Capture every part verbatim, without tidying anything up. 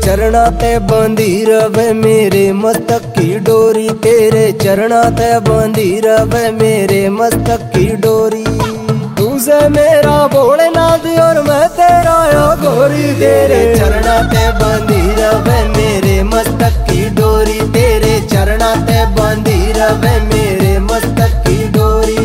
चरणा ते बंधी रवे मेरे मस्तक की डोरी, तेरे चरणा ते बंधी रवे मेरे मस्तक की डोरी। तुझे मेरा भोलेनाथ और मैं तेरा या गोरी, तेरे चरणा ते बंधी रवे मेरे मस्तक की डोरी, तेरे चरणा ते बंधी रवे मेरे मस्तक की डोरी।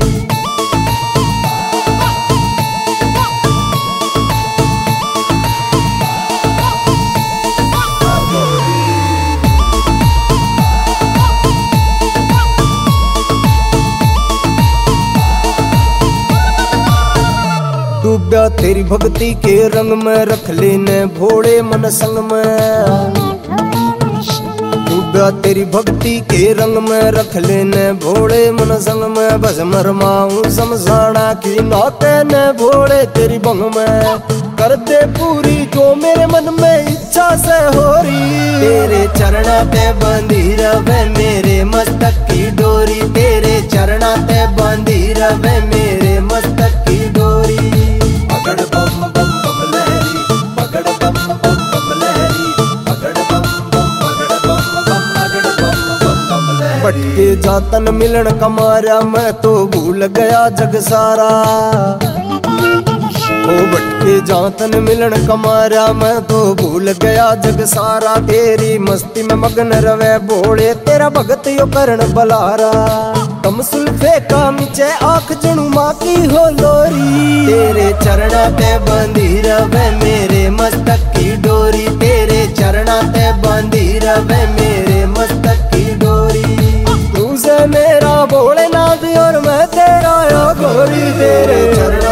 डूबा तेरी भक्ति के रंग में, रख लेने भोले मन संग में। डूबा तेरी भक्ति के रंग में, रख लेने भोले मन संग में। बस मरमाऊं समझाना की नौते ने भोले तेरी भंग में। कर दे पूरी जो मेरे मन में इच्छा से हो रही, तेरे चरणा ते बंधी रवे मेरे मस्तक की डोरी, तेरे चरणा ते बंधी रवे मेरे मस्तक की डोरी। पकड़ बम बम बम लहरी, पकड़ बम बम बम लहरी, पकड़ बम बम पकड़ बम बम पकड़ बम बम बम लहरी। भटके जातन मिलन कमारा, मैं तो भूल गया जग सारा। ओ भटके जातन मिलन कमारा, मैं तो भूल गया जग सारा। तेरी मस्ती में मगन रवे भोले, तेरा भगत यो करण बलारा। कम सुल्फे का मिचे आँख जणु माँ की हो लोरी, तेरे चरणा ते बंधी रवे मेरे मस्तक की डोरी, तेरे चरणा ते बंधी रवे मेरे मस्तक की डोरी। तुझे मेरा भोलेनाथ और मैं तेरा या गोरी, तेरे चरण